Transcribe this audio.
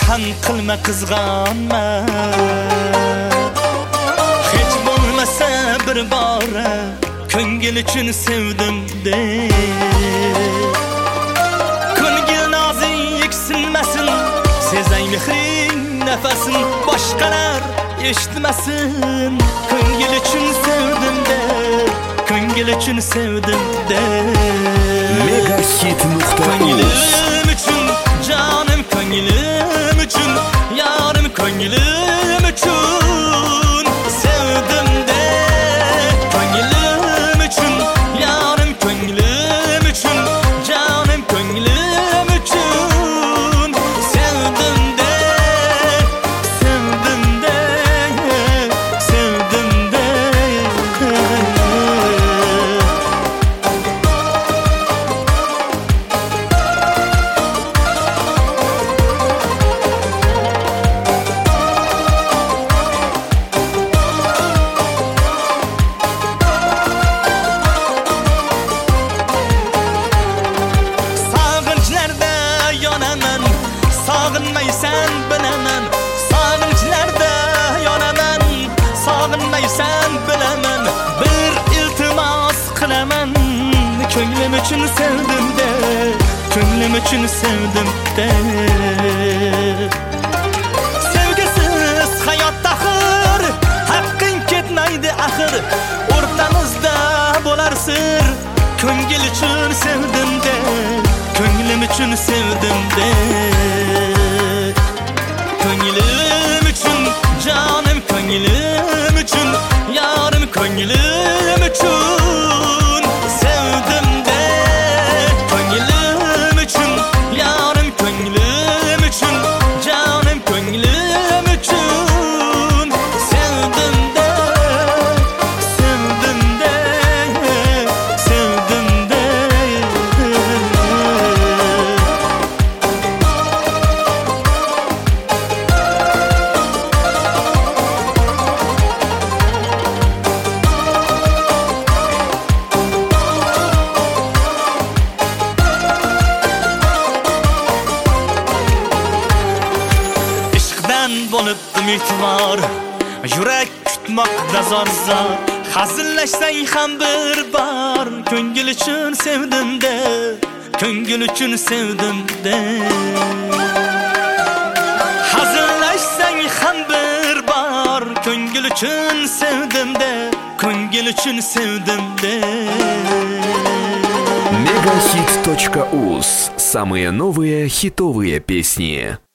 Sen qilma qizg'onma, hech bo'lmasa bir bora ko'ngil uchun sevdim de. Ko'ngil nozik sinmasin, sezay mehring nafasin, boshqalar eshitmasin. Ko'ngil uchun sevdim de, ko'ngil uchun sevdim de. Megahit.uz Ko'nglim uchun, jonim ko'nglim uchun, yarim ko'nglim uchun sevdim de. Ko'nglim uchun, yarim ko'nglim uchun, jonim ko'nglim uchun sevdim de, sevdim de, sevdim de. Sog'inchlarda yonaman, sog'inmaysan bilaman. Sog'inchlarda yonaman, sog'inmaysan bilaman. Bir iltimos qilaman, ko'nglim uchun sevdim de, ko'nglim uchun sevdim de. Sevgisiz hayot axir, haqqing ketmaydi axir. O'rtamizda bo'lar sir, ko'ngil uchun sevdim de, ko'nglim uchun sevdim de. Ko'nglim uchun, jonim ko'nglim uchun, yarim ko'nglim uchun sevdim de. Ko'nglim uchun, yarim ko'nglim uchun, jonim ko'nglim uchun sevdim de, sevdim de, sevdim de. Ishqdan bo'lib umidvor, yurak kutmoqda zor-zor. Hazillashsang ham bir bor, ko'ngil uchun sevdim de, ko'ngil uchun sevdim de. Hazillashsang ham bir bor, ko'ngil uchun sevdim de, ko'ngil uchun sevdim de. Megahit.uz. Самые новые хитовые песни.